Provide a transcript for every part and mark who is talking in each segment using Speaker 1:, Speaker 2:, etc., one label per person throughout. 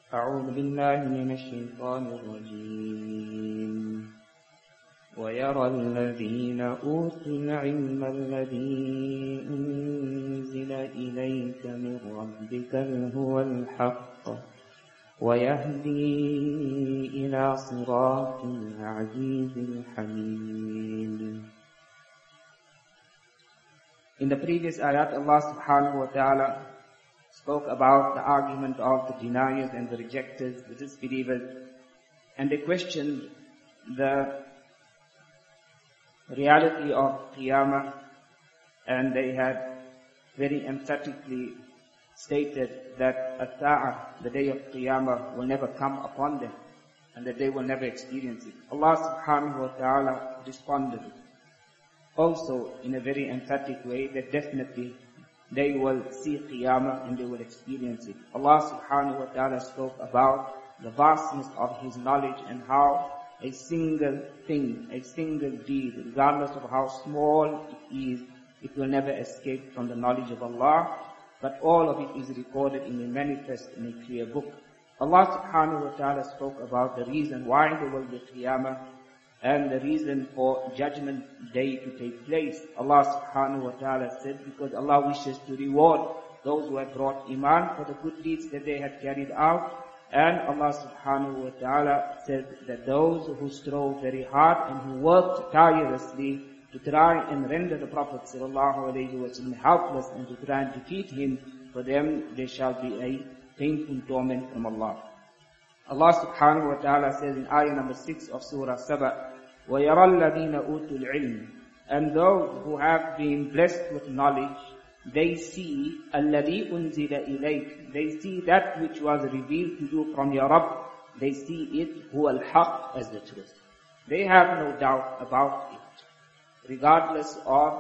Speaker 1: أعوذ بالله من الشيطان الرجيم ويرى الذين أوتوا العلم الذي أنزل إليك من ربك هو الحق ويهدي إلى صراط العزيز الحميد. In the previous ayat, Allah subhanahu wa ta'ala spoke about the argument of the deniers and the rejectors, the disbelievers, and they questioned the reality of Qiyamah, and they had very emphatically stated that As-Sa'ah, the day of Qiyamah, will never come upon them, and that they will never experience it. Allah subhanahu wa ta'ala responded also in a very emphatic way that definitely they will see Qiyamah and they will experience it. Allah subhanahu wa ta'ala spoke about the vastness of His knowledge and how a single thing, a single deed, regardless of how small it is, it will never escape from the knowledge of Allah, but all of it is recorded in a manifest, in a clear book. Allah subhanahu wa ta'ala spoke about the reason why there will be Qiyamah and the reason for Judgment Day to take place. Allah subhanahu wa ta'ala said, because Allah wishes to reward those who have brought Iman for the good deeds that they had carried out. And Allah subhanahu wa ta'ala said that those who strove very hard and who worked tirelessly to try and render the Prophet sallallahu alayhi wa sallam helpless and to try and defeat him, for them there shall be a painful torment from Allah. Allah subhanahu wa ta'ala says in ayah number 6 of Surah Saba, وَيَرَى الَّذِينَ أُوتُوا الْعِلْمِ, and those who have been blessed with knowledge, they see الَّذِي أُنزِلَ إِلَيْكَ, they see that which was revealed to you from your Rabb, they see it هُوَ الْحَقِّ, as the truth. They have no doubt about it, regardless of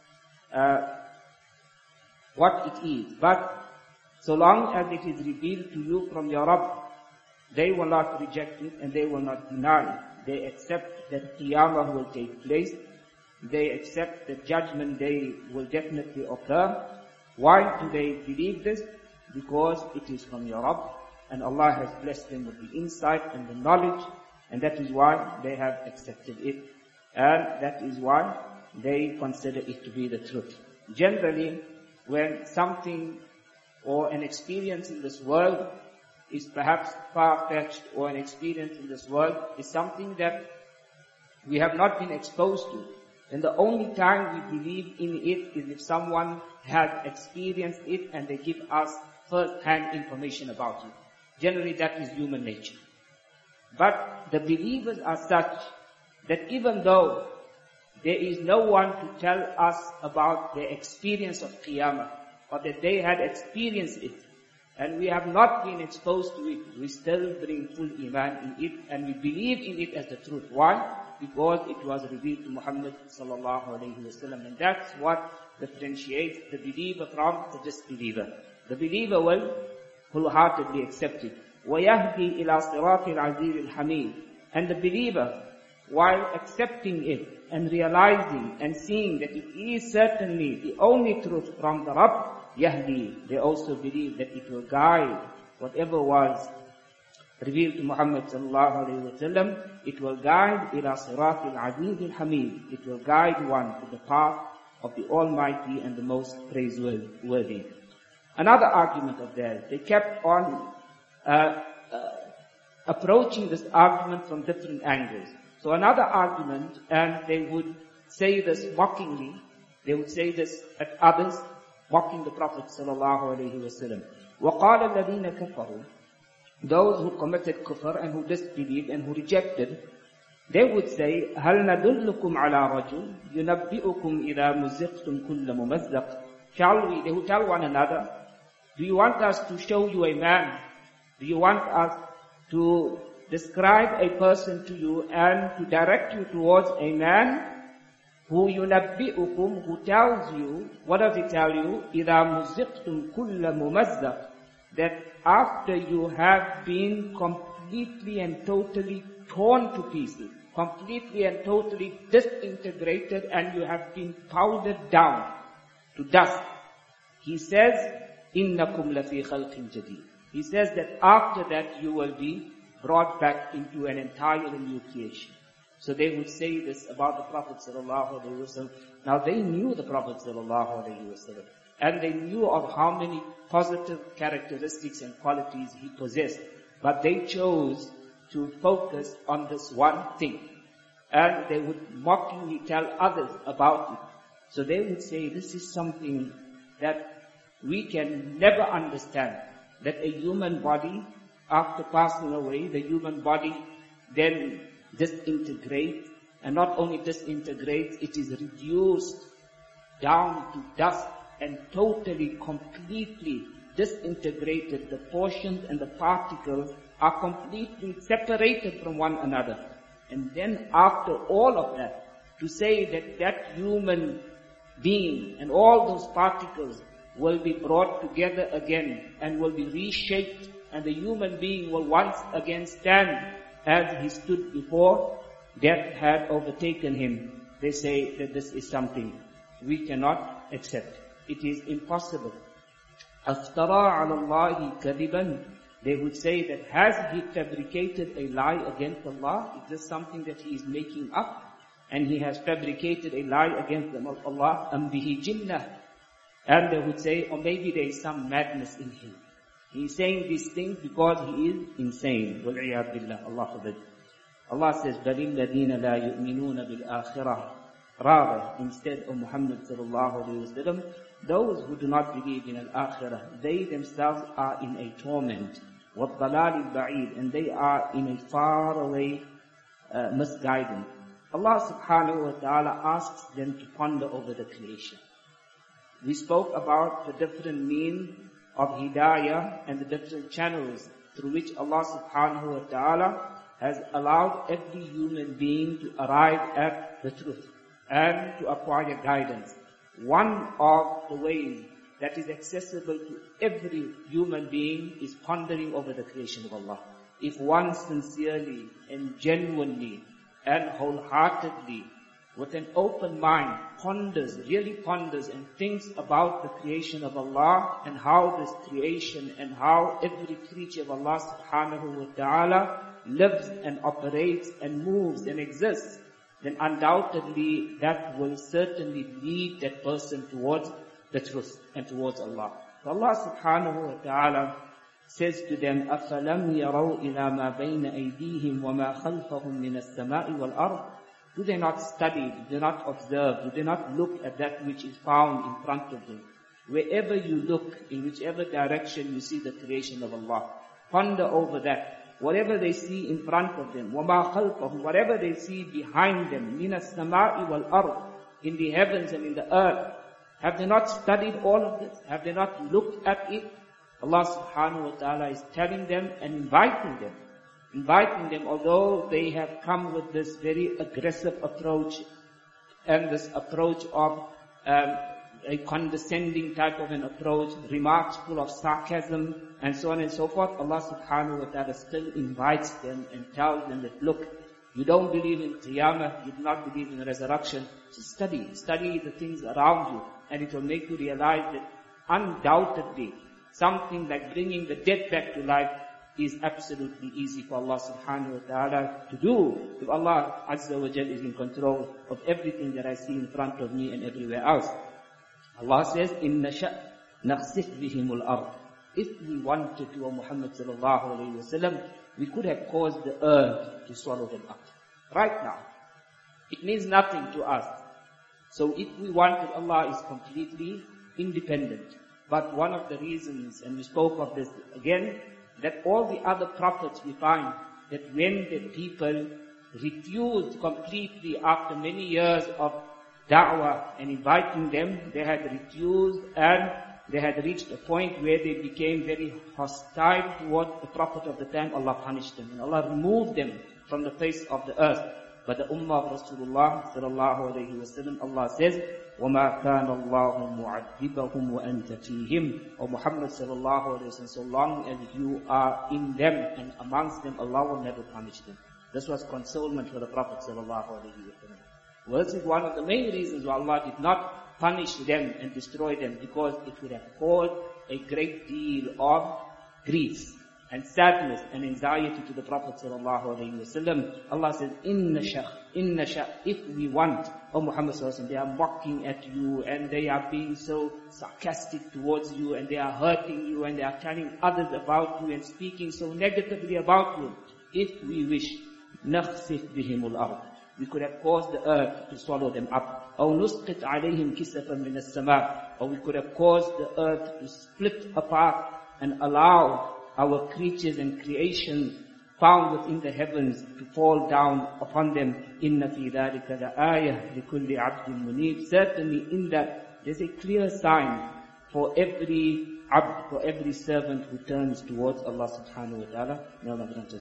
Speaker 1: what it is. But so long as it is revealed to you from your Rabb, they will not reject it and they will not deny it. They accept that Qiyamah will take place. They accept that Judgment Day will definitely occur. Why do they believe this? Because it is from your Rabb, and Allah has blessed them with the insight and the knowledge, and that is why they have accepted it. And that is why they consider it to be the truth. Generally, when something or an experience in this world is perhaps far-fetched, or an experience in this world is something that we have not been exposed to, then the only time we believe in it is if someone has experienced it and they give us first-hand information about it. Generally, that is human nature. But the believers are such that even though there is no one to tell us about their experience of Qiyamah, or that they had experienced it, and we have not been exposed to it, we still bring full Iman in it, and we believe in it as the truth. Why? Because it was revealed to Muhammad sallallahu alayhi wa sallam, and that's what differentiates the believer from the disbeliever. The believer will wholeheartedly accept it. وَيَهْدِي إِلَى صِرَاطِ الْعَزِيزِ الْحَمِيدِ, and the believer, while accepting it and realizing and seeing that it is certainly the only truth from the Rabb, Yahdi, they also believe that it will guide whatever was revealed to Muhammad sallallahu alayhi wa sallam. It will guide ila sirat al-aziz al-hamid. It will guide one to the path of the Almighty and the most praiseworthy. Another argument of theirs, they kept on approaching this argument from different angles. So another argument, and they would say this mockingly, they would say this at others, mocking the Prophet sallallahu alayhi wa sallam. وَقَالَ الَّذِينَ كَفَرُوا, those who committed kufr and who disbelieved and who rejected, they would say, هَلْ نَدُلُّكُمْ عَلَى رَجُلٍ يُنَبِّئُكُمْ إِذَا مُزِّقْتُمْ كُلَّ مُمَزَّقٍ. Shall we, they would tell one another, do you want us to show you a man? Do you want us to describe a person to you and to direct you towards a man who yunabbi'ukum, who tells you, what does he tell you? إِذَا مُزِّقْتُمْ كُلَّ مُمَزَّقٍ, that after you have been completely and totally torn to pieces, completely and totally disintegrated, and you have been powdered down to dust, he says, إِنَّكُمْ لَفِي خَلْقٍ جَدِيدٍ, He says that after that you will be brought back into an entirely new creation. So they would say this about the Prophet ﷺ. Now they knew the Prophet ﷺ, and they knew of how many positive characteristics and qualities he possessed. But they chose to focus on this one thing. And they would mockingly tell others about it. So they would say, this is something that we can never understand. That a human body, after passing away, the human body then disintegrates. And not only disintegrates, it is reduced down to dust and totally, completely disintegrated. The portions and the particles are completely separated from one another. And then after all of that, to say that that human being and all those particles will be brought together again and will be reshaped, and the human being will once again stand as he stood before death had overtaken him. They say that this is something we cannot accept. It is impossible. أَفْتَرَى عَلَى اللَّهِ كَذِبًا. They would say that has he fabricated a lie against Allah? Is this something that he is making up? And he has fabricated a lie against Allah? أَمْ بِهِ جِنَّةً. And they would say, or maybe there is some madness in him. He is saying these things because he is insane. وَالْعِيَاذُ بِاللَّهِ. Allah forbid. Allah says, بَلِ الَّذِينَ لَا يُؤْمِنُونَ بِالْآخِرَةِ. Rather, instead of Muhammad sallallahu alayhi wa sallam, those who do not believe in al-akhirah, they themselves are in a torment. وَالضَّلَالِ الْبَعِيدِ. And they are in a far away misguidance. Allah subhanahu wa ta'ala asks them to ponder over the creation. We spoke about the different means of hidayah and the different channels through which Allah subhanahu wa ta'ala has allowed every human being to arrive at the truth and to acquire guidance. One of the ways that is accessible to every human being is pondering over the creation of Allah. If one sincerely and genuinely and wholeheartedly, with an open mind, really ponders and thinks about the creation of Allah and how this creation and how every creature of Allah subhanahu wa ta'ala lives and operates and moves and exists, then undoubtedly that will certainly lead that person towards the truth and towards Allah. So Allah subhanahu wa ta'ala says to them, أَفَلَمْ يَرَوْا إِلَى مَا بَيْنَ أَيْدِيهِمْ وَمَا خَلْفَهُمْ مِنَ السَّمَاءِ وَالْأَرْضِ. Do they not study, do they not observe, do they not look at that which is found in front of them? Wherever you look, in whichever direction you see the creation of Allah, ponder over that. Whatever they see in front of them, وَمَا خَلْفَهُمْ, whatever they see behind them, مِنَ السَّمَاءِ وَالْأَرْضِ, in the heavens and in the earth, have they not studied all of this? Have they not looked at it? Allah subhanahu wa ta'ala is telling them and inviting them, although they have come with this very aggressive approach and this approach of a condescending type of an approach, remarks full of sarcasm and so on and so forth, Allah subhanahu wa ta'ala still invites them and tells them that, look, you don't believe in Qiyamah, you do not believe in resurrection, so study the things around you, and it will make you realize that undoubtedly something like bringing the dead back to life is absolutely easy for Allah subhanahu wa ta'ala to do, if Allah azza wa jal is in control of everything that I see in front of me and everywhere else. Allah says, إِن نَشَأْ نَخْسِفْ بِهِمُ الْأَرْضِ. If we wanted to, O Muhammad sallallahu alayhi wa sallam, we could have caused the earth to swallow them up. Right now. It means nothing to us. So if we wanted, Allah is completely independent. But one of the reasons, and we spoke of this again, that all the other prophets we find that when the people refused completely after many years of da'wah and inviting them, they had refused and they had reached a point where they became very hostile towards the Prophet of the time. Allah punished them and Allah removed them from the face of the earth. But the ummah of Rasulullah sallallahu alayhi wa sallam, Allah says, وَمَا كَانَ اللَّهُ مُعَذِّبَهُمْ وَأَنْتَ فِيهِمْ. O Muhammad sallallahu alayhi wa sallam, so long as you are in them and amongst them, Allah will never punish them. This was consolement for the Prophet sallallahu alayhi wa sallam. Well, this is one of the main reasons why Allah did not punish them and destroy them, because it would have caused a great deal of grief and sadness and anxiety to the Prophet ﷺ. Allah says, inna sha, if we want, O Muhammad ﷺ, they are mocking at you and they are being so sarcastic towards you and they are hurting you and they are telling others about you and speaking so negatively about you. If we wish, نَخْسِفْ بِهِمُ الْأَرْضِ, we could have caused the earth to swallow them up. أَوْ نُسْقِطْ عَلَيْهِمْ كِسَفًا مِنَ السَّمَاءِ, or we could have caused the earth to split apart and allow our creatures and creation found within the heavens to fall down upon them. إِنَّ فِي ذَلِكَ لَآيَةً لِكُلِّ عَبْدٍ مُنِيبٍ. Certainly in that there's a clear sign for every abd, for every servant who turns towards Allah subhanahu wa ta'ala. May Allah grant us